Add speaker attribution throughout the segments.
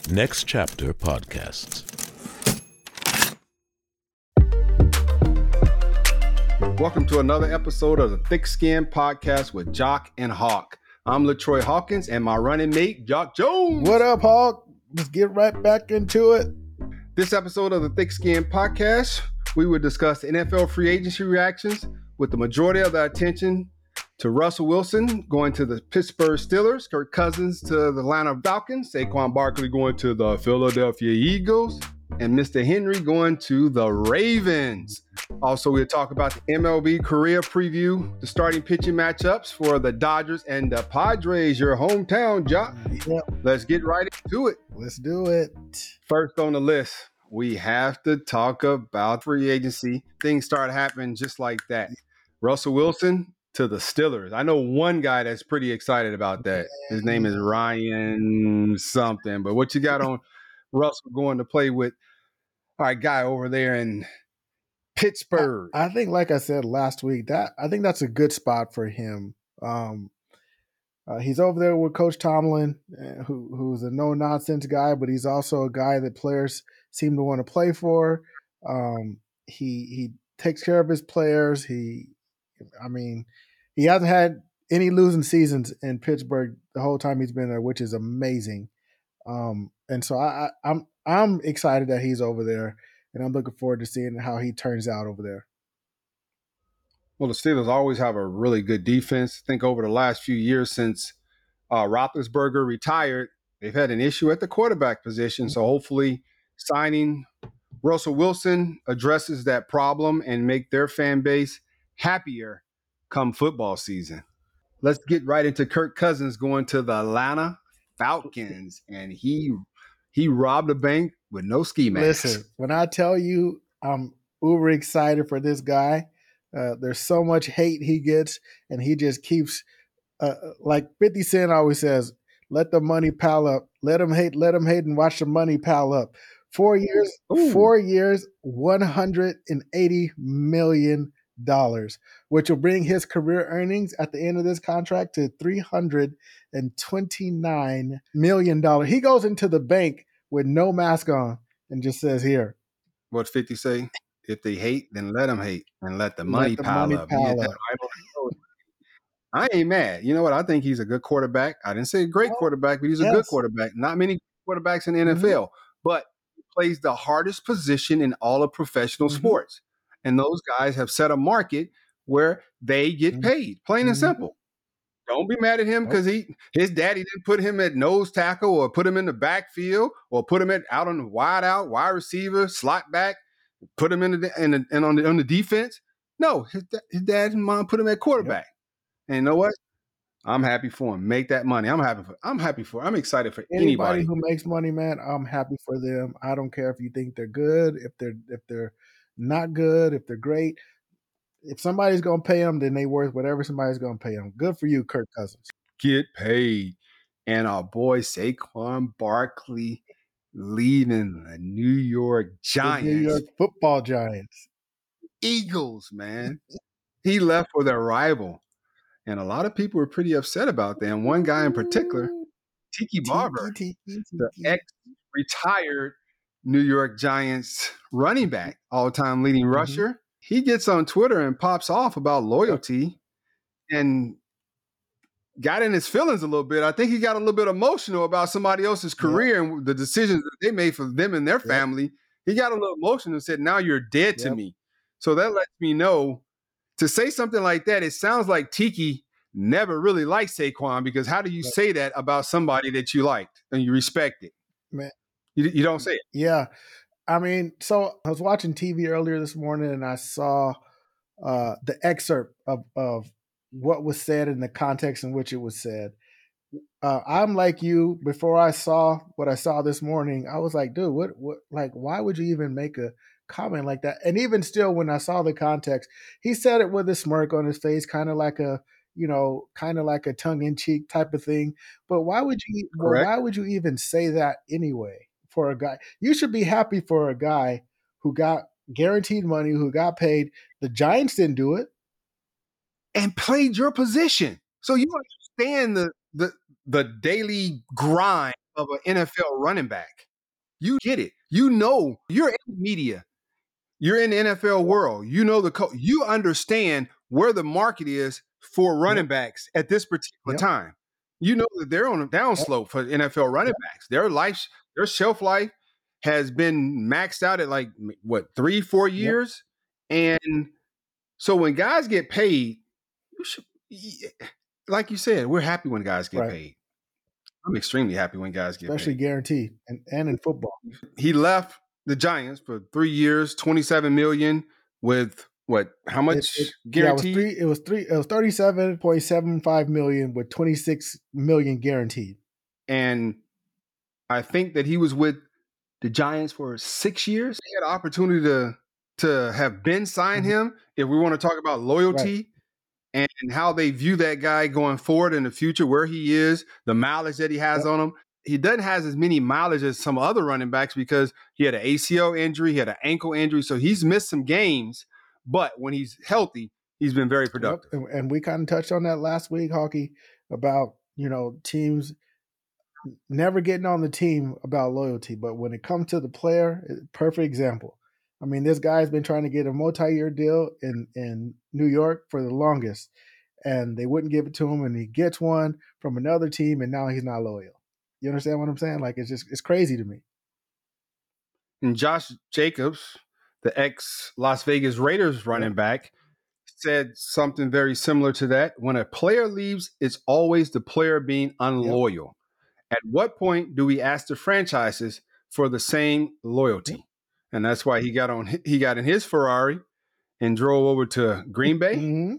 Speaker 1: Next Chapter Podcasts.
Speaker 2: Welcome to another episode of the Thick Skin Podcast with Jock and Hawk. I'm LaTroy Hawkins and my running mate, Jock Jones.
Speaker 3: What up, Hawk? Let's get right back into it.
Speaker 2: This episode of the Thick Skin Podcast, we will discuss NFL free agency reactions with the majority of the attention to Russell Wilson going to the Pittsburgh Steelers, Kirk Cousins to the Atlanta Falcons, Saquon Barkley going to the Philadelphia Eagles, and Mr. Henry going to the Ravens. Also, we'll talk about the MLB career preview, the starting pitching matchups for the Dodgers and the Padres, your hometown, Jock.
Speaker 3: Yep.
Speaker 2: Let's get right into it.
Speaker 3: Let's do it.
Speaker 2: First on the list, we have to talk about free agency. Things start happening just like that. Russell Wilson to the Steelers. I know one guy that's pretty excited about that. His name is Ryan something. But what you got on Russell going to play with our guy over there in Pittsburgh?
Speaker 3: I think, like I said last week, I think that's a good spot for him. He's over there with Coach Tomlin, who's a no-nonsense guy, but he's also a guy that players seem to want to play for. He takes care of his players. He hasn't had any losing seasons in Pittsburgh the whole time he's been there, which is amazing. And so I'm excited that he's over there, and I'm looking forward to seeing how he turns out over there.
Speaker 2: Well, the Steelers always have a really good defense. I think over the last few years since Roethlisberger retired, they've had an issue at the quarterback position. So hopefully signing Russell Wilson addresses that problem and make their fan base happier come football season. Let's get right into Kirk Cousins going to the Atlanta Falcons, and he robbed a bank with no ski mask.
Speaker 3: Listen, when I tell you I'm uber excited for this guy, there's so much hate he gets, and he just keeps, like 50 Cent always says, let the money pile up. Let him hate, and watch the money pile up. 4 years,
Speaker 2: Ooh.
Speaker 3: 4 years, $180 million, which will bring his career earnings at the end of this contract to $329 million. He goes into the bank with no mask on and just says, here.
Speaker 2: What 50 say? If they hate, then let them hate and let the money pile up. I ain't mad. You know what? I think he's a good quarterback. I didn't say a great quarterback, but he's a good quarterback. Not many quarterbacks in the NFL, but he plays the hardest position in all of professional sports. And those guys have set a market where they get paid, plain and simple. Don't be mad at him because his daddy didn't put him at nose tackle or put him in the backfield or put him out on the wide receiver, slot back, put him on the defense. No, his dad and mom put him at quarterback. And you know what? I'm happy for him. Make that money. I'm excited for anybody
Speaker 3: who makes money, man. I'm happy for them. I don't care if you think they're good, if they're not good, if they're great. If somebody's going to pay them, then they worth whatever somebody's going to pay them. Good for you, Kirk Cousins.
Speaker 2: Get paid. And our boy Saquon Barkley leading the New York Giants.
Speaker 3: The New York Football Giants.
Speaker 2: Eagles, man. He left for their rival. And a lot of people were pretty upset about that. And one guy in particular, Tiki Barber, the ex-retired New York Giants running back, all-time leading rusher. He gets on Twitter and pops off about loyalty and got in his feelings a little bit. I think he got a little bit emotional about somebody else's career and the decisions that they made for them and their family. He got a little emotional and said, now you're dead to me. So that lets me know to say something like that, it sounds like Tiki never really liked Saquon, because how do you say that about somebody that you liked and you respected?
Speaker 3: Man,
Speaker 2: you don't say it.
Speaker 3: Yeah. I mean, so I was watching TV earlier this morning and I saw the excerpt of what was said in the context in which it was said. I'm like you. Before I saw what I saw this morning, I was like, dude, what, like, why would you even make a comment like that? And even still, when I saw the context, he said it with a smirk on his face, kind of like a tongue-in-cheek type of thing. But why would you? Well, why would you even say that anyway? For a guy, you should be happy for a guy who got guaranteed money, who got paid. The Giants didn't do it,
Speaker 2: and played your position, so you understand the daily grind of an NFL running back. You get it. You know, you're in the media. You're in the NFL world. You know you understand where the market is for running backs at this particular time. You know that they're on a downslope for NFL running backs. Their shelf life has been maxed out at like what 3-4 years, and so when guys get paid, you should, like you said, we're happy when guys get paid. I'm extremely happy when guys get
Speaker 3: especially
Speaker 2: paid.
Speaker 3: guaranteed, and in football.
Speaker 2: He left the Giants for 3 years, $27 million with what? How much guaranteed?
Speaker 3: It was $37.75 million with $26 million guaranteed.
Speaker 2: And I think that he was with the Giants for 6 years. They had an opportunity to have Ben sign him. If we want to talk about loyalty and how they view that guy going forward in the future, where he is, the mileage that he has on him. He doesn't have as many mileage as some other running backs because he had an ACL injury, he had an ankle injury, so he's missed some games. But when he's healthy, he's been very productive.
Speaker 3: And we kind of touched on that last week, Hockey, about teams never getting on the team about loyalty. But when it comes to the player, perfect example. I mean, this guy's been trying to get a multi-year deal in New York for the longest, and they wouldn't give it to him, and he gets one from another team, and now he's not loyal. You understand what I'm saying? Like, it's crazy to me.
Speaker 2: And Josh Jacobs, the ex-Las Vegas Raiders running back, said something very similar to that. When a player leaves, it's always the player being unloyal. At what point do we ask the franchises for the same loyalty? And that's why he got in his Ferrari and drove over to Green Bay.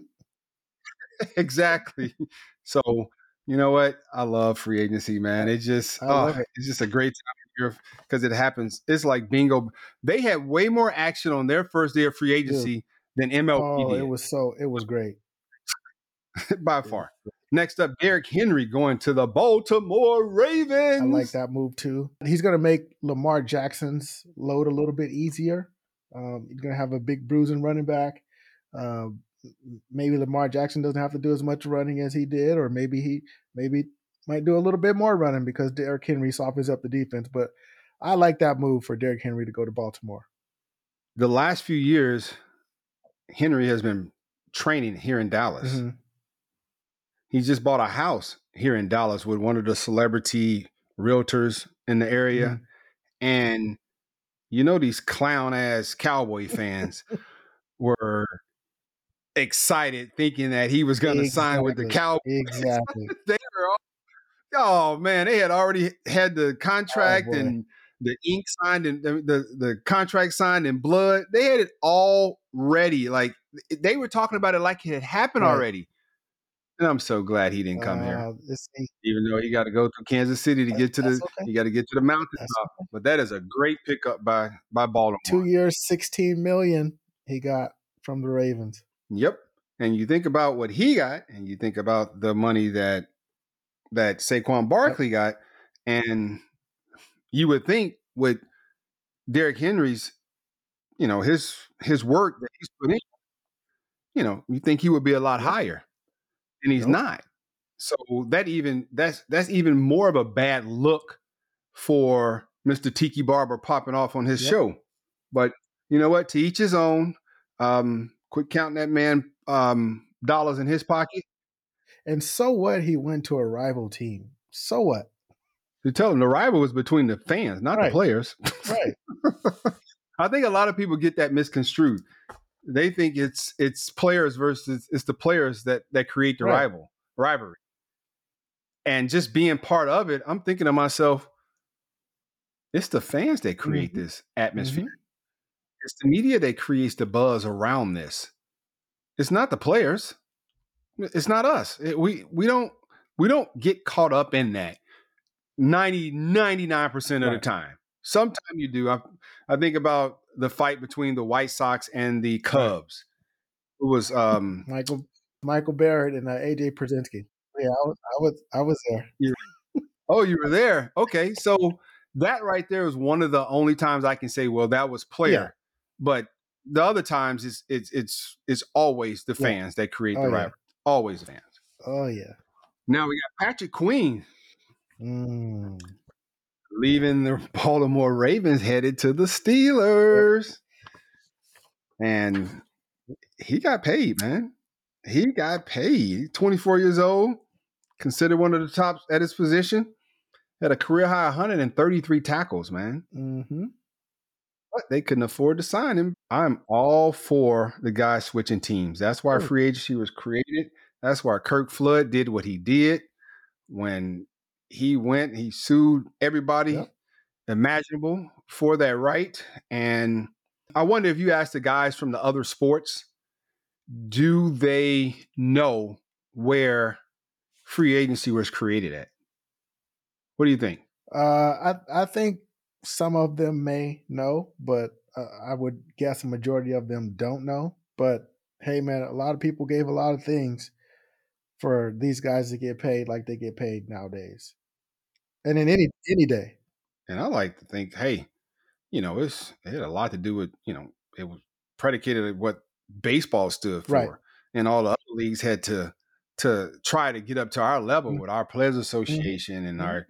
Speaker 2: Exactly. So, you know what? I love free agency, man. It's just a great time because it happens. It's like bingo. They had way more action on their first day of free agency than MLB did.
Speaker 3: It was great.
Speaker 2: By far. Next up, Derrick Henry going to the Baltimore Ravens.
Speaker 3: I like that move too. He's going to make Lamar Jackson's load a little bit easier. He's going to have a big bruising running back. Maybe Lamar Jackson doesn't have to do as much running as he did, or maybe he might do a little bit more running because Derrick Henry softens up the defense. But I like that move for Derrick Henry to go to Baltimore.
Speaker 2: The last few years, Henry has been training here in Dallas. Mm-hmm. He just bought a house here in Dallas with one of the celebrity realtors in the area. Mm-hmm. And these clown-ass Cowboy fans were excited thinking that he was going to sign with the Cowboys.
Speaker 3: Exactly.
Speaker 2: They were they had already had the contract and the ink signed and the contract signed in blood. They had it all ready. Like they were talking about it like it had happened already. And I'm so glad he didn't come here, even though he got to go to Kansas City to get to he got to get to the mountaintop. But that is a great pickup by Baltimore.
Speaker 3: 2 years, $16 million he got from the Ravens.
Speaker 2: Yep. And you think about what he got, and you think about the money that Saquon Barkley got, and you would think with Derrick Henry's, his work that he's put in, you think he would be a lot higher. And he's not. So that's even more of a bad look for Mr. Tiki Barber popping off on his show. But you know what? To each his own. Quit counting that man dollars in his pocket.
Speaker 3: And so what? He went to a rival team. So what?
Speaker 2: You tell him the rival was between the fans, not the players.
Speaker 3: Right.
Speaker 2: I think a lot of people get that misconstrued. They think it's players versus it's the players that create the rivalry. And just being part of it, I'm thinking to myself, it's the fans that create this atmosphere. Mm-hmm. It's the media that creates the buzz around this. It's not the players. It's not us. We don't get caught up in that 99% of the time. Sometimes you do. I think about the fight between the White Sox and the Cubs. It was
Speaker 3: Michael Barrett and AJ Pierzynski. Yeah, I was there.
Speaker 2: You were there. Okay, so that right there is one of the only times I can say, well, that was player. Yeah. But the other times it's always the fans that create the rivalry. Always fans.
Speaker 3: Oh yeah.
Speaker 2: Now we got Patrick Queen. leaving the Baltimore Ravens, headed to the Steelers. And he got paid, man. He got paid. 24 years old, considered one of the tops at his position. Had a career high 133 tackles, man.
Speaker 3: Mm-hmm.
Speaker 2: But they couldn't afford to sign him. I'm all for the guy switching teams. That's why free agency was created. That's why Kirk Flood did what he did. When he went, he sued everybody imaginable for that right. And I wonder if you ask the guys from the other sports, do they know where free agency was created at? What do you think?
Speaker 3: I think some of them may know, but I would guess a majority of them don't know. But hey, man, a lot of people gave a lot of things for these guys to get paid like they get paid nowadays, and in any day.
Speaker 2: And I like to think, hey, it had a lot to do with, it was predicated at what baseball stood for.
Speaker 3: Right.
Speaker 2: And all the other leagues had to try to get up to our level with our Players Association and our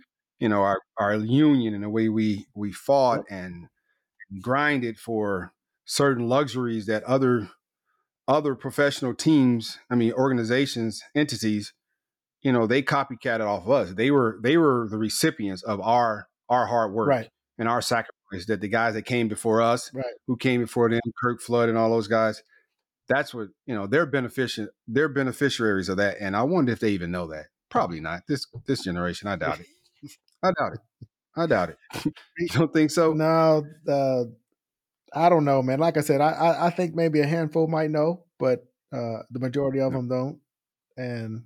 Speaker 2: union and the way we fought and grinded for certain luxuries that other professional teams, organizations, entities, they copycatted off of us. They were the recipients of our hard work and our sacrifice that the guys that came before us, who came before them, Kirk Flood and all those guys, that's what, they're beneficiaries of that. And I wonder if they even know that. Probably not. This generation, I doubt it. I doubt it. You don't think so?
Speaker 3: No, I don't know, man. Like I said, I think maybe a handful might know, but the majority of them don't. And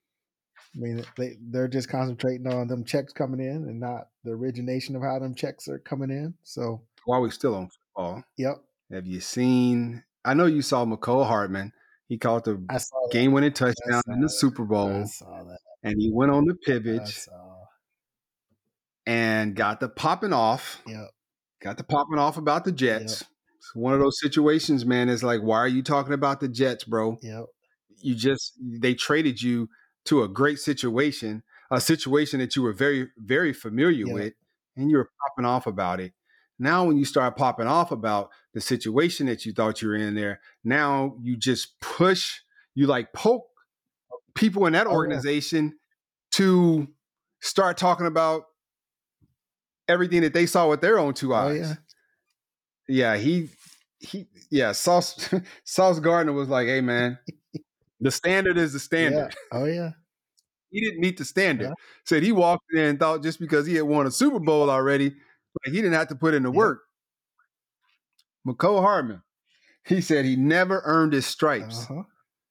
Speaker 3: they're just concentrating on them checks coming in and not the origination of how them checks are coming in. So
Speaker 2: while we're still on football,
Speaker 3: yep.
Speaker 2: Have you seen? I know you saw McCole Hartman. He caught the game-winning touchdown in the Super Bowl.
Speaker 3: I saw that.
Speaker 2: And he went on the pivot and got the popping off.
Speaker 3: Yep.
Speaker 2: Got the popping off about the Jets. Yep. It's one of those situations, man. It's like, why are you talking about the Jets, bro?
Speaker 3: Yep.
Speaker 2: They traded you to a great situation, a situation that you were very, very familiar with, and you were popping off about it. Now, when you start popping off about the situation that you thought you were in there, now you just poke people in that organization to start talking about everything that they saw with their own two eyes. Sauce Gardner was like, hey, man, the standard is the standard.
Speaker 3: Yeah. Oh, yeah.
Speaker 2: He didn't meet the standard. Yeah. Said he walked in and thought just because he had won a Super Bowl already, he didn't have to put in the work. McCole Hartman, he said he never earned his stripes.
Speaker 3: Uh-huh.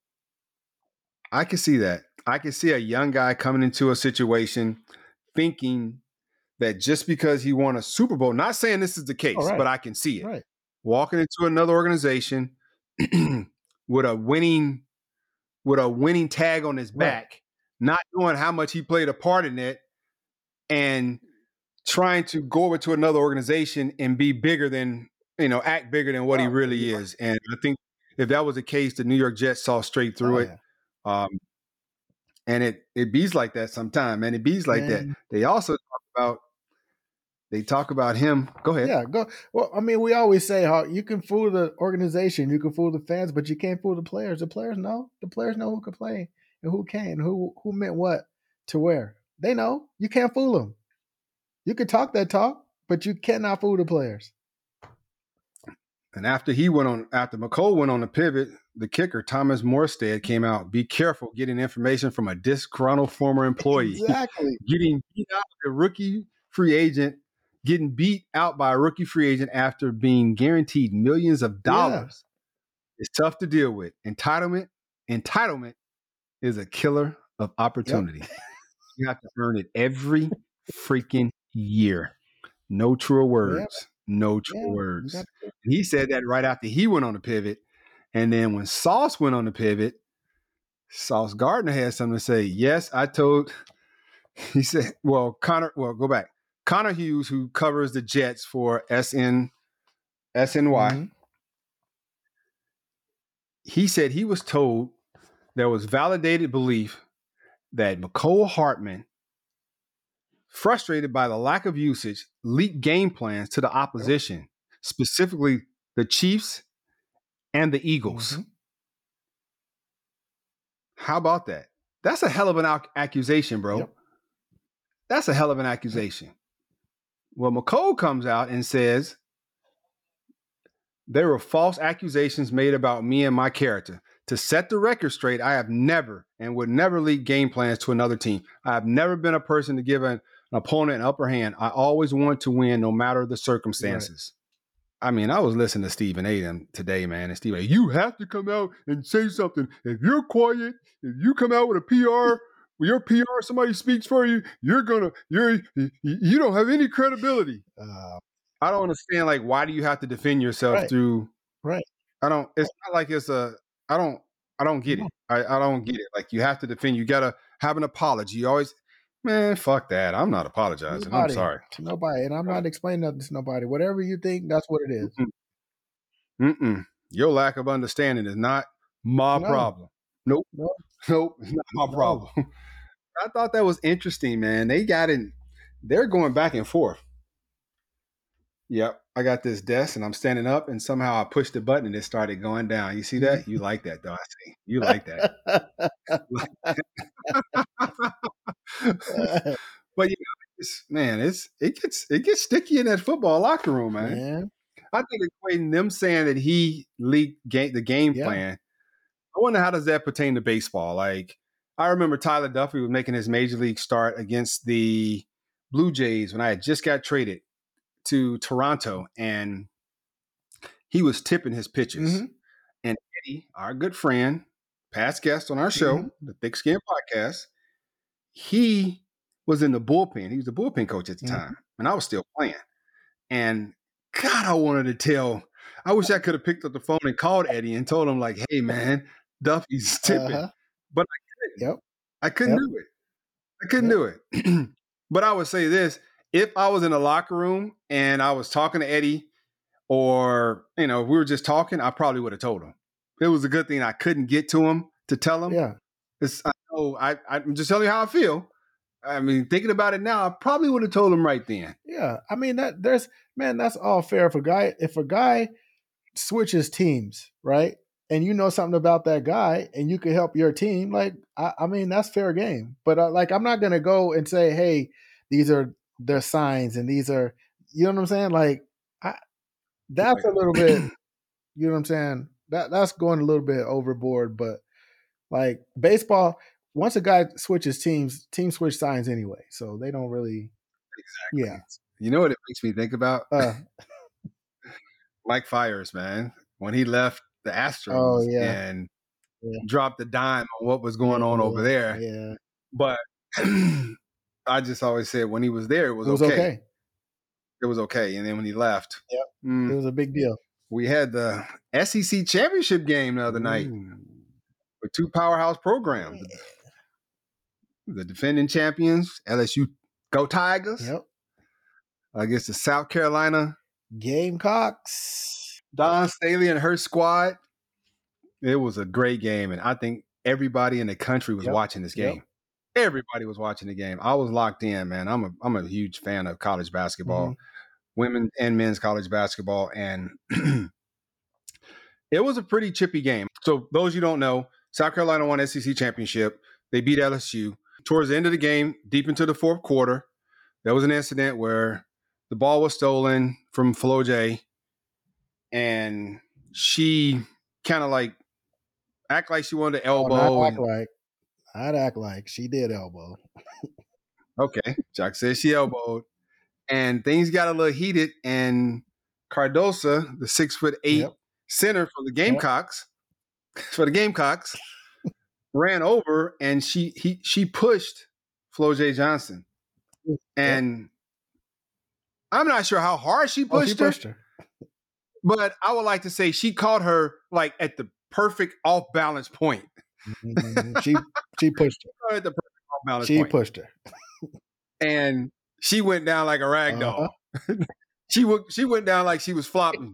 Speaker 2: I can see that. I can see a young guy coming into a situation thinking that just because he won a Super Bowl, not saying this is the case, but I can see it.
Speaker 3: Right.
Speaker 2: Walking into another organization with a winning tag on his back, not knowing how much he played a part in it, and trying to go over to another organization and be bigger than, act bigger than what he really is. And I think if that was the case, the New York Jets saw straight through it. And it bees like that sometime, man. It bees like that. They also talk about him. Go ahead.
Speaker 3: Yeah, go. Well, we always say how you can fool the organization, you can fool the fans, but you can't fool the players. The players know. The players know who can play and who can't, who meant what to where. They know. You can't fool them. You can talk that talk, but you cannot fool the players.
Speaker 2: And after McCole went on the pivot, the kicker, Thomas Morstead, came out. Be careful getting information from a disgruntled former employee.
Speaker 3: Exactly.
Speaker 2: Getting beat out by a rookie free agent after being guaranteed millions of dollars. Yeah. It's tough to deal with. Entitlement is a killer of opportunity. Yep. You have to earn it every freaking year. No truer words. Yeah. No true words. He said that right after he went on the pivot. And then when Sauce went on the pivot, Sauce Gardner had something to say. Yes, he said, go back. Connor Hughes, who covers the Jets for SNY, he said he was told there was validated belief that McCole Hartman frustrated by the lack of usage, leaked game plans to the opposition, specifically the Chiefs and the Eagles.
Speaker 3: Mm-hmm.
Speaker 2: How about that? That's a hell of an accusation, bro.
Speaker 3: Yep.
Speaker 2: That's a hell of an accusation. Well, McCole comes out and says there were false accusations made about me and my character. To set the record straight, I have never and would never leak game plans to another team. I have never been a person to give an opponent an upper hand. I always want to win no matter the circumstances. Right. I mean, I was listening to Stephen A. today, man. And Stephen A., you have to come out and say something. If you're quiet, if you come out with a PR, with your PR, somebody speaks for you, you don't have any credibility. I don't understand, like, why do you have to defend yourself through?
Speaker 3: Right.
Speaker 2: It's not like it's I don't get it. I don't get it. Like, you have to defend. You got to have an apology. You always, man, fuck that. I'm not apologizing. I'm sorry.
Speaker 3: To nobody. And I'm not explaining nothing to nobody. Whatever you think, that's what it is.
Speaker 2: Your lack of understanding is not my problem. Nope. It's not my problem. I thought that was interesting, man. They're going back and forth. Yep, I got this desk and I'm standing up and somehow I pushed the button and it started going down. You see that? You like that, though. I see. You like that. But it gets sticky in that football locker room, man. Yeah. I think equating them saying that he leaked the game plan. I wonder, how does that pertain to baseball? Like, I remember Tyler Duffy was making his major league start against the Blue Jays when I had just got traded to Toronto, and he was tipping his pitches. Mm-hmm. And Eddie, our good friend, past guest on our show, the Thick Skin Podcast, he was in the bullpen. He was the bullpen coach at the time, and I was still playing. And God, I wish I could have picked up the phone and called Eddie and told him, like, hey, man, Duffy's tipping. But I couldn't. I couldn't do it. I couldn't do it. But I would say this. If I was in the locker room and I was talking to Eddie, or, we were just talking, I probably would have told him. It was a good thing I couldn't get to him to tell him. Yeah. I'm just telling you how I feel. I mean, thinking about it now, I probably would have told him right then.
Speaker 3: Yeah. I mean, that's all fair. If a guy switches teams, right? And you know something about that guy and you can help your team, like, I mean, that's fair game. But I'm not going to go and say, hey, these are their signs and these are, you know what I'm saying? Like, that's a little bit, you know what I'm saying? That's going a little bit overboard. But like baseball, once a guy switches teams switch signs anyway. So they don't really.
Speaker 2: Exactly. Yeah. You know what it makes me think about? Mike Fiers, man. When he left the Astros and dropped the dime on what was going on over there.
Speaker 3: Yeah.
Speaker 2: But I just always said when he was there, it was okay. It was okay. And then when he left,
Speaker 3: it was a big deal.
Speaker 2: We had the SEC championship game the other night with two powerhouse programs. The defending champions, LSU Go Tigers.
Speaker 3: Yep.
Speaker 2: Against the South Carolina
Speaker 3: Gamecocks.
Speaker 2: Don Staley and her squad. It was a great game. And I think everybody in the country was watching this game. Everybody was watching the game. I was locked in, man. I'm a huge fan of college basketball, women and men's college basketball. And it was a pretty chippy game. So those you don't know, South Carolina won SEC championship. They beat LSU. Towards the end of the game, deep into the fourth quarter, there was an incident where the ball was stolen from Flau'jae, and she kind of like act like she wanted to elbow.
Speaker 3: I'd act like she did elbow.
Speaker 2: Okay. Jock says she elbowed. And things got a little heated. And Cardosa, the 6'8" center for the Gamecocks, ran over and she pushed Flau'jae Johnson. And I'm not sure how hard she pushed her. But I would like to say she caught her like at the perfect off-balance point.
Speaker 3: She pushed her.
Speaker 2: At the perfect off-balance
Speaker 3: point.
Speaker 2: She
Speaker 3: pushed her.
Speaker 2: And she went down like a rag doll. She went down like she was flopping.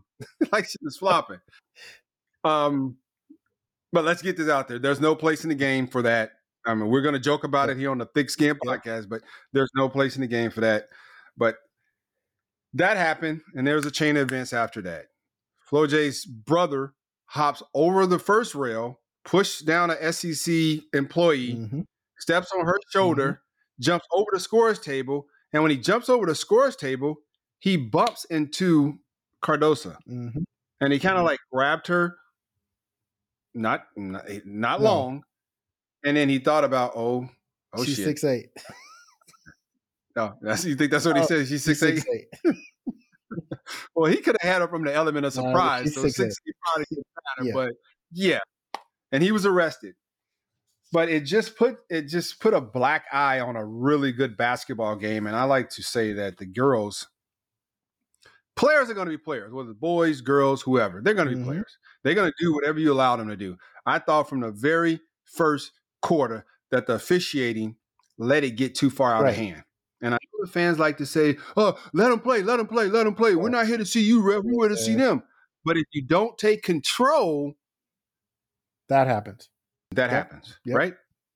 Speaker 2: But let's get this out there. There's no place in the game for that. I mean, we're going to joke about it here on the Thick Skin podcast, but there's no place in the game for that. But that happened, and there was a chain of events after that. FloJay's brother hops over the first rail, pushes down an SEC employee, steps on her shoulder, jumps over the scorer's table, and when he jumps over the scorer's table, he bumps into Cardoso. And he kind of like grabbed her, not long, and then he thought about, oh
Speaker 3: she's
Speaker 2: shit.
Speaker 3: 6'8".
Speaker 2: No, you think that's what he said? She's 6'8"? Well, he could have had her from the element of surprise. So 6'8" probably didn't matter, but yeah. And he was arrested. But it just put a black eye on a really good basketball game. And I like to say that the players are going to be players, whether boys, girls, whoever. They're going to be players. They're going to do whatever you allow them to do. I thought from the very first quarter that the officiating let it get too far out of hand. And I know the fans like to say, oh, let them play, let them play, let them play. We're not here to see you, ref. We're here to see them. But if you don't take control,
Speaker 3: that happens.
Speaker 2: That happens, right?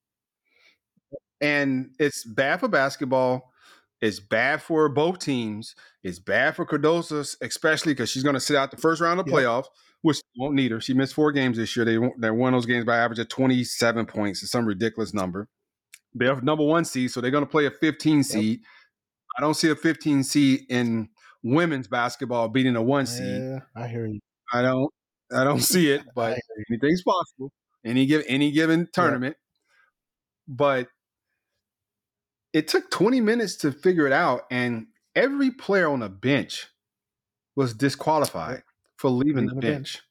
Speaker 2: And it's bad for basketball. It's bad for both teams. It's bad for Cardoso, especially because she's going to sit out the first round of playoffs, which won't need her. She missed 4 games this year. They won those games by average of 27 points. It's some ridiculous number. They're number 1 seed, so they're going to play a 15 seed. I don't see a 15 seed in women's basketball beating a 1 seed.
Speaker 3: Yeah, I hear you.
Speaker 2: I don't see it, but anything's possible. Any given tournament. But it took 20 minutes to figure it out, and every player on the bench was disqualified for leaving the bench.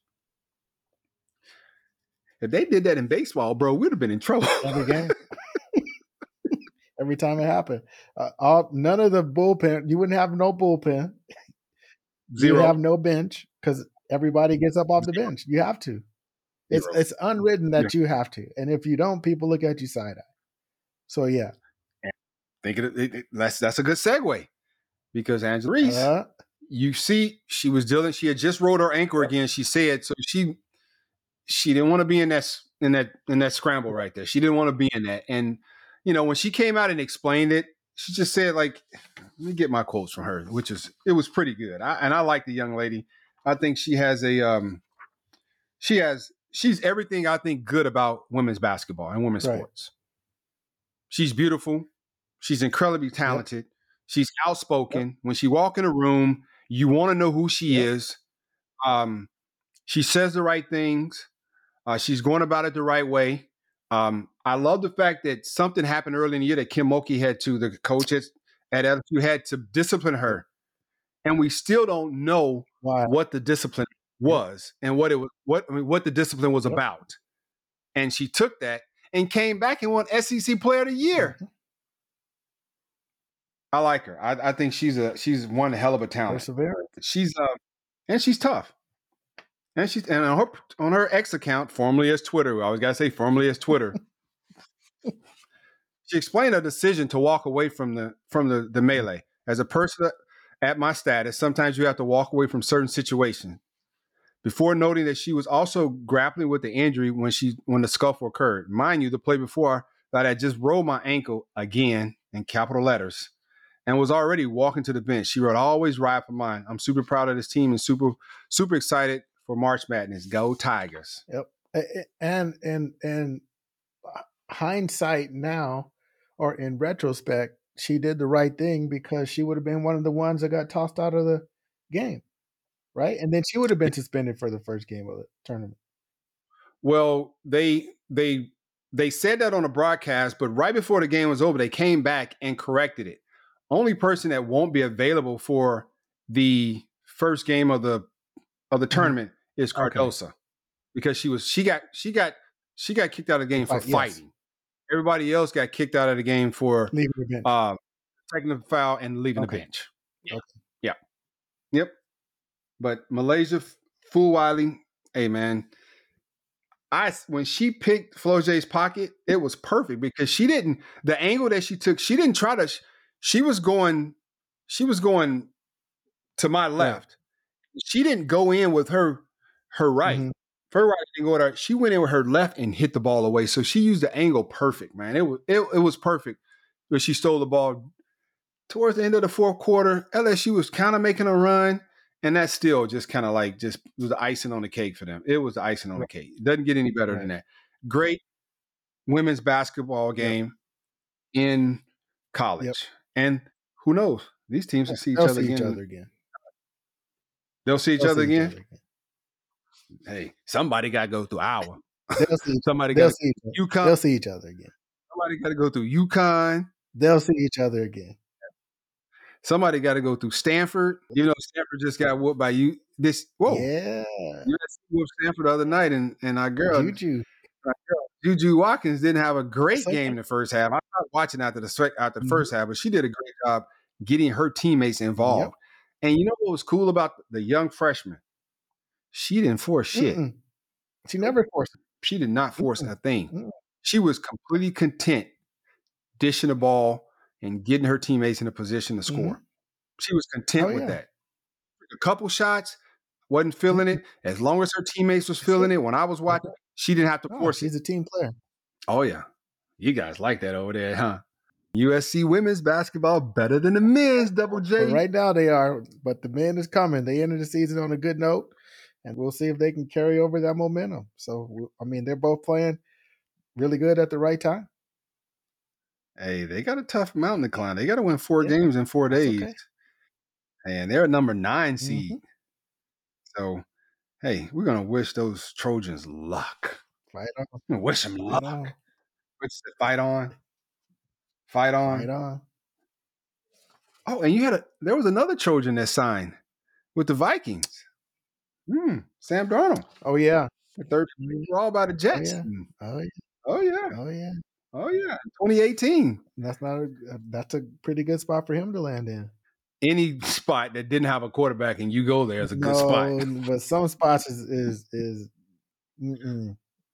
Speaker 2: If they did that in baseball, bro, we'd have been in trouble.
Speaker 3: Every game. Every time it happened. None of the bullpen, you wouldn't have no bullpen. You would have no bench because everybody gets up off the bench. You have to. It's unwritten that you have to. And if you don't, people look at you side-eye. So, yeah.
Speaker 2: That's a good segue because Angela Reese, you see, she had just rolled her ankle again. She said, so she didn't want to be in that scramble right there. She didn't want to be in that. And, you know, when she came out and explained it, she just said, like, let me get my quotes from her, it was pretty good. I like the young lady. I think she has she's everything I think good about women's basketball and women's sports. She's beautiful. She's incredibly talented. She's outspoken. When she walks in a room, you want to know who she is. She says the right things. She's going about it the right way. I love the fact that something happened early in the year that Kim Mulkey the coach at LSU had to discipline her. And we still don't know what the discipline was and what the discipline was about. And she took that and came back and won SEC Player of the Year. I like her. I think she's one hell of a talent. She's tough. And on her X account, formerly as Twitter, we always gotta say formerly as Twitter. She explained her decision to walk away from the melee. As a person at my status, sometimes you have to walk away from certain situations. Before noting that she was also grappling with the injury when the scuffle occurred. Mind you, the play before that I just rolled my ankle again in capital letters and was already walking to the bench. She wrote, "Always ride for mine. I'm super proud of this team and super, super excited for March Madness. Go Tigers."
Speaker 3: Yep. And hindsight now, or in retrospect, she did the right thing because she would have been one of the ones that got tossed out of the game. Right? And then she would have been suspended for the first game of the tournament.
Speaker 2: Well, they said that on the broadcast, but right before the game was over, they came back and corrected it. Only person that won't be available for the first game of the tournament is Cardoso, because she got kicked out of the game for fighting. Everybody else got kicked out of the game for
Speaker 3: leaving the bench.
Speaker 2: Technical foul and leaving the bench.
Speaker 3: Yeah.
Speaker 2: Yep. But Malaysia Fulwiley, hey man, when she picked FloJay's pocket, it was perfect because the angle that she took, she didn't try to. She was going to my left. She didn't go in with her right. Fur Rider didn't go with her. She went in with her left and hit the ball away. So she used the angle perfect, man. It was perfect. But she stole the ball towards the end of the fourth quarter. LSU was kind of making a run, and that still just kind of like just was the icing on the cake for them. It was the icing on the cake. It doesn't get any better than that. Great women's basketball game in college. And who knows? These teams will see each other again. They'll see each other again. Hey, somebody got to go through Iowa. Somebody got to go UConn.
Speaker 3: They'll see each other again.
Speaker 2: Somebody got to go through UConn.
Speaker 3: They'll see each other again.
Speaker 2: Somebody got to go through Stanford. You know, Stanford just got whooped by you.
Speaker 3: Yeah.
Speaker 2: USC whooped Stanford the other night, and our girl Juju Watkins didn't have a great game in the first half. I was watching after the first half, but she did a great job getting her teammates involved. Yep. And you know what was cool about the young freshman? She didn't force shit.
Speaker 3: She never forced it.
Speaker 2: She did not force a thing. She was completely content dishing the ball and getting her teammates in a position to score. She was content with that. A couple shots, wasn't feeling it. As long as her teammates was feeling it, when I was watching, she didn't have to force it.
Speaker 3: She's a team player.
Speaker 2: Oh, yeah. You guys like that over there, huh? USC women's basketball better than the men's, Double J.
Speaker 3: Well, right now they are, but the men is coming. They ended the season on a good note, and we'll see if they can carry over that momentum. So, I mean, they're both playing really good at the right time.
Speaker 2: Hey, they got a tough mountain to climb. They got to win 4 games in 4 days. Okay. And they're a number 9 seed. So, hey, we're going to wish those Trojans luck.
Speaker 3: Fight on.
Speaker 2: We're going to wish them luck. Fight on. Fight on. Oh, and there was another Trojan that signed with the Vikings. Sam Darnold.
Speaker 3: Oh, yeah.
Speaker 2: The third we're all by the Jets. Oh, yeah. 2018.
Speaker 3: That's a pretty good spot for him to land in.
Speaker 2: Any spot that didn't have a quarterback and you go there is a good spot.
Speaker 3: But some spots is don't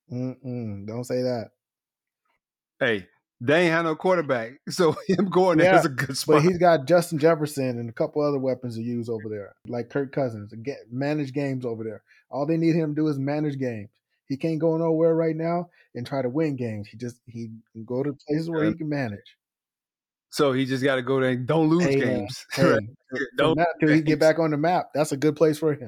Speaker 3: say that.
Speaker 2: Hey, they ain't had no quarterback, so him going there is a good spot.
Speaker 3: But he's got Justin Jefferson and a couple other weapons to use over there, like Kirk Cousins, manage games over there. All they need him to do is manage games. He can't go nowhere right now and try to win games. He can go to places where he can manage.
Speaker 2: So he just got to go there and don't lose games.
Speaker 3: Right? Don't until he get back on the map. That's a good place for him.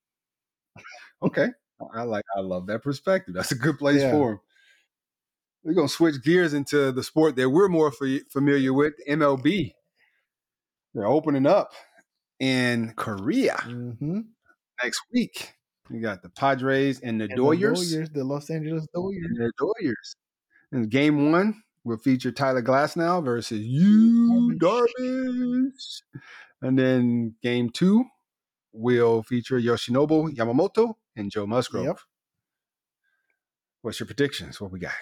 Speaker 2: Okay, I love that perspective. That's a good place for him. We're gonna switch gears into the sport that we're more familiar with, MLB. They're opening up in Korea next week. You got the Padres and the Dodgers.
Speaker 3: The Los Angeles Dodgers.
Speaker 2: And the Dodgers. And game 1 will feature Tyler Glasnow versus Yu Darvish. And then game 2 will feature Yoshinobu Yamamoto and Joe Musgrove. Yep. What's your predictions? What we got?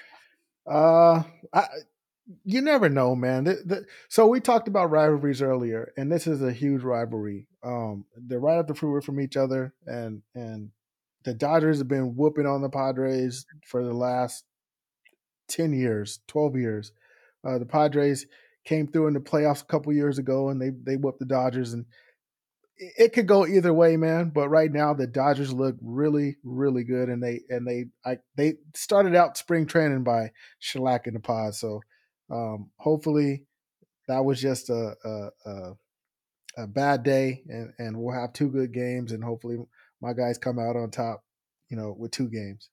Speaker 3: You never know, man. So we talked about rivalries earlier, and this is a huge rivalry. They're right up the freeway from each other, and the Dodgers have been whooping on the Padres for the last 10 years, 12 years. The Padres came through in the playoffs a couple years ago, and they whooped the Dodgers, and it could go either way, man. But right now, the Dodgers look really, really good, and they started out spring training by shellacking the Pods. So hopefully, that was just a bad day, and we'll have 2 good games, and hopefully, my guys come out on top, with 2 games.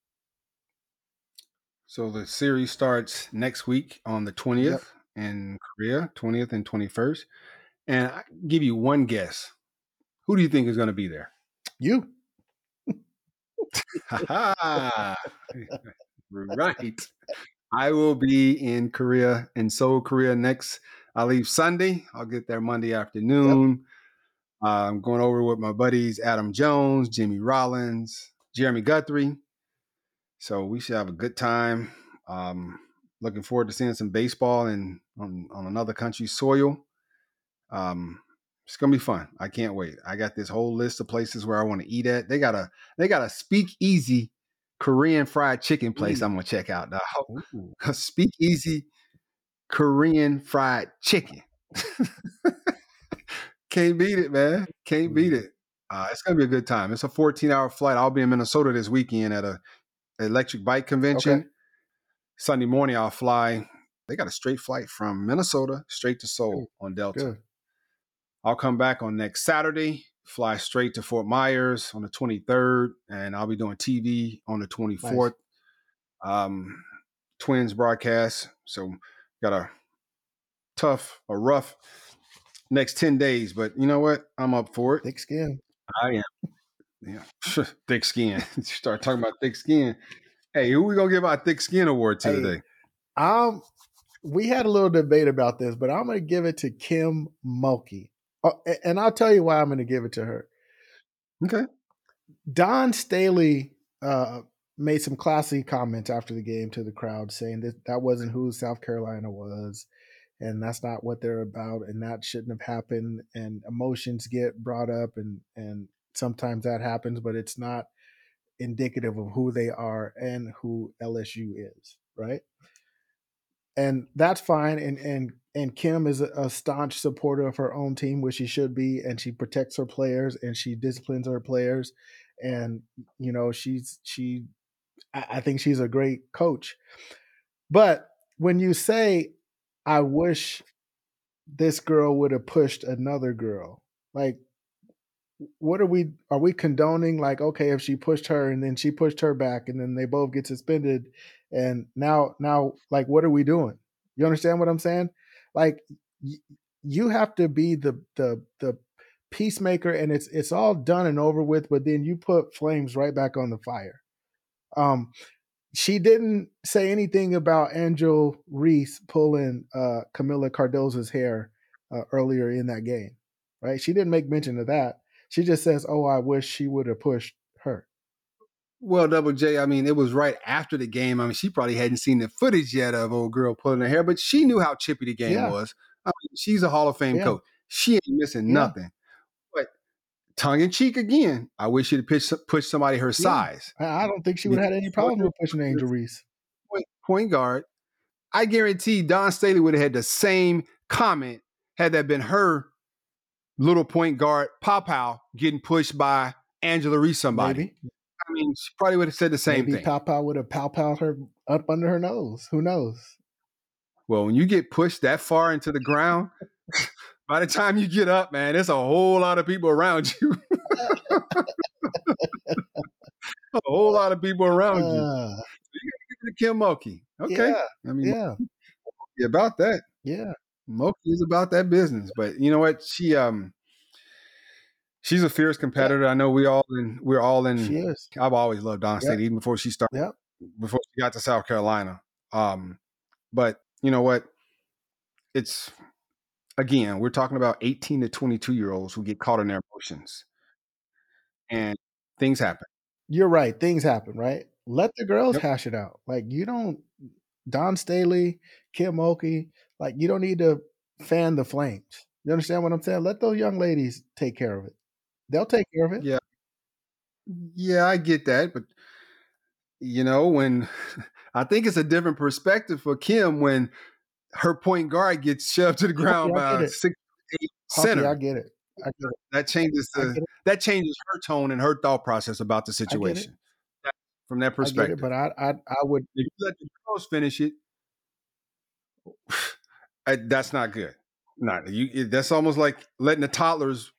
Speaker 2: So the series starts next week on the 20th in Korea, 20th and 21st. And I give you one guess. Who do you think is going to be there?
Speaker 3: You.
Speaker 2: Right. I will be in Korea, in Seoul, Korea next. I leave Sunday. I'll get there Monday afternoon. I'm going over with my buddies Adam Jones, Jimmy Rollins, Jeremy Guthrie. So we should have a good time. Looking forward to seeing some baseball on another country's soil. It's gonna be fun. I can't wait. I got this whole list of places where I want to eat at. They got a speakeasy Korean fried chicken place I'm gonna check out now. A speakeasy Korean fried chicken. Can't beat it, man. Can't beat it. It's gonna be a good time. It's a 14-hour flight. I'll be in Minnesota this weekend at a electric bike convention.
Speaker 3: Okay.
Speaker 2: Sunday morning, I'll fly. They got a straight flight from Minnesota straight to Seoul on Delta.
Speaker 3: Good.
Speaker 2: I'll come back on next Saturday, fly straight to Fort Myers on the 23rd, and I'll be doing TV on the 24th. Nice. Twins broadcast. So got a rough next 10 days, but you know what? I'm up for it.
Speaker 3: Thick skin.
Speaker 2: I am. Yeah. Thick skin. Start talking about thick skin. Hey, who we gonna give our thick skin award to today?
Speaker 3: We had a little debate about this, but I'm gonna give it to Kim Mulkey. And I'll tell you why I'm gonna give it to her.
Speaker 2: Okay.
Speaker 3: Don Staley made some classy comments after the game to the crowd, saying that wasn't who South Carolina was, and that's not what they're about, and that shouldn't have happened. And emotions get brought up, and sometimes that happens, but it's not indicative of who they are and who LSU is, right? And that's fine. And Kim is a staunch supporter of her own team, which she should be, and she protects her players and she disciplines her players. And you know, I think she's a great coach. But when you say, I wish this girl would have pushed another girl, like, what are we condoning? Like, okay, if she pushed her and then she pushed her back and then they both get suspended, and now like, what are we doing? You understand what I'm saying? Like, you have to be the peacemaker, and it's all done and over with, but then you put flames right back on the fire. She didn't say anything about Angel Reese pulling Camila Cardozo's hair earlier in that game, right? She didn't make mention of that. She just says, "Oh, I wish she would have pushed her."
Speaker 2: Well, Double J, I mean, it was right after the game. I mean, she probably hadn't seen the footage yet of old girl pulling her hair, but she knew how chippy the game was. I mean, she's a Hall of Fame coach. She ain't missing nothing. But tongue in cheek again, I wish she'd pushed somebody her size.
Speaker 3: I don't think she would have had any problem with pushing Angel Reese.
Speaker 2: Point guard. I guarantee Don Staley would have had the same comment had that been her little point guard, Pow getting pushed by Angela Reese somebody.
Speaker 3: Maybe.
Speaker 2: I mean, she probably would have said the same thing.
Speaker 3: Maybe Pow would have pow her up under her nose. Who knows?
Speaker 2: Well, when you get pushed that far into the ground, by the time you get up, man, there's a whole lot of people around you. A whole lot of people around you. So you got to give it to Kim Mulkey. Okay.
Speaker 3: Yeah.
Speaker 2: I mean, about that.
Speaker 3: Yeah.
Speaker 2: Mulkey is about that business. But you know what? She's a fierce competitor. I know we're all in.
Speaker 3: She is.
Speaker 2: I've always loved Don Staley, even before she started, before she got to South Carolina. But you know what? It's, again, we're talking about 18 to 22-year-olds who get caught in their emotions. And things happen.
Speaker 3: You're right. Things happen, right? Let the girls hash it out. Like, you don't, Don Staley, Kim Mulkey, like, you don't need to fan the flames. You understand what I'm saying? Let those young ladies take care of it. They'll take care of it.
Speaker 2: Yeah. Yeah, I get that. But, you know, when I think it's a different perspective for Kim when her point guard gets shoved to the ground by a 6'8" center.
Speaker 3: I get it.
Speaker 2: That changes her tone and her thought process about the situation. From that perspective.
Speaker 3: I get it, but I would.
Speaker 2: If you let the girls finish it, that's not good. That's almost like letting the toddlers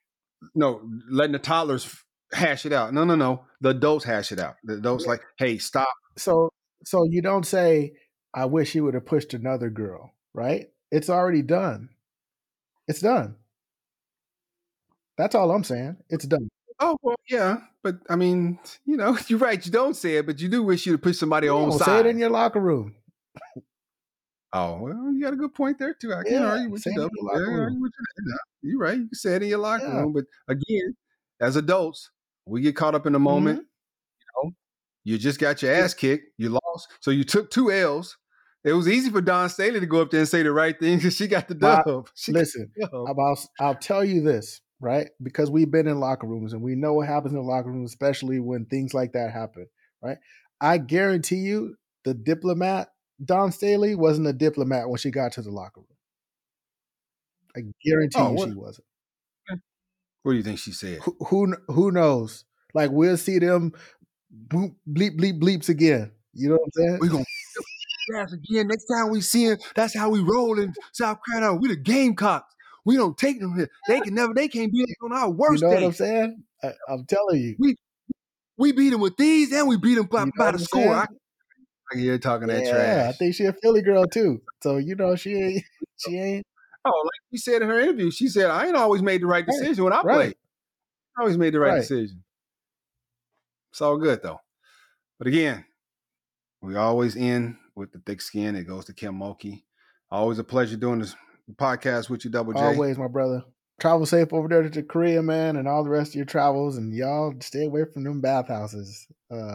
Speaker 2: hash it out. No. The adults hash it out. The adults like, hey, stop.
Speaker 3: So you don't say, I wish he would have pushed another girl, right? It's already done. It's done. That's all I'm saying. It's done.
Speaker 2: Oh, well, yeah. But, I mean, you know, you're right. You don't say it, but you do wish you would push somebody on side.
Speaker 3: Say it in your locker room.
Speaker 2: Oh, well, you got a good point there, too. I can't argue with you. You're right. You can say it in your locker room. But, again, as adults, we get caught up in the moment. You know, you just got your ass kicked. You lost. So you took 2 L's. It was easy for Don Staley to go up there and say the right thing because she got the dub.
Speaker 3: Listen, I'll tell you this, right? Because we've been in locker rooms and we know what happens in the locker room, especially when things like that happen, right? I guarantee you the diplomat, Don Staley, wasn't a diplomat when she got to the locker room. I guarantee you she wasn't.
Speaker 2: What do you think she said?
Speaker 3: Who knows? Like, we'll see them bleep, bleep, bleeps again. You know what I'm saying?
Speaker 2: We're going to pass again. Next time we see him, that's how we roll in South Carolina. We the Gamecocks. We don't take them here. They can't beat us on our worst
Speaker 3: You know
Speaker 2: day.
Speaker 3: what I'm saying? I'm telling you.
Speaker 2: We beat them with these, and we beat them by the score.
Speaker 3: Saying?
Speaker 2: I hear talking that trash.
Speaker 3: I think she a Philly girl too. So she ain't.
Speaker 2: Oh, like she said in her interview, she said, I ain't always made the right decision when I played. I always made the right decision. It's all good, though. But again, we always end with the thick skin. It goes to Kim Mulkey. Always a pleasure doing this podcast with you, Double J.
Speaker 3: Always, my brother. Travel safe over there to Korea, man, and all the rest of your travels. And y'all stay away from them bathhouses.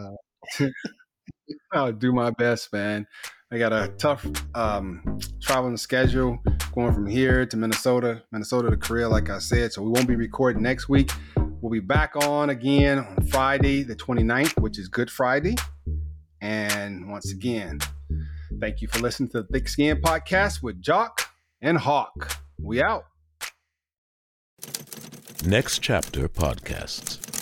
Speaker 2: I'll do my best, man. I got a tough traveling schedule going from here to Minnesota to Korea, like I said. So we won't be recording next week. We'll be back on again on Friday, the 29th, which is Good Friday. And once again, thank you for listening to the Thick Skin Podcast with Jock and Hawk. We out.
Speaker 1: Next Chapter Podcasts.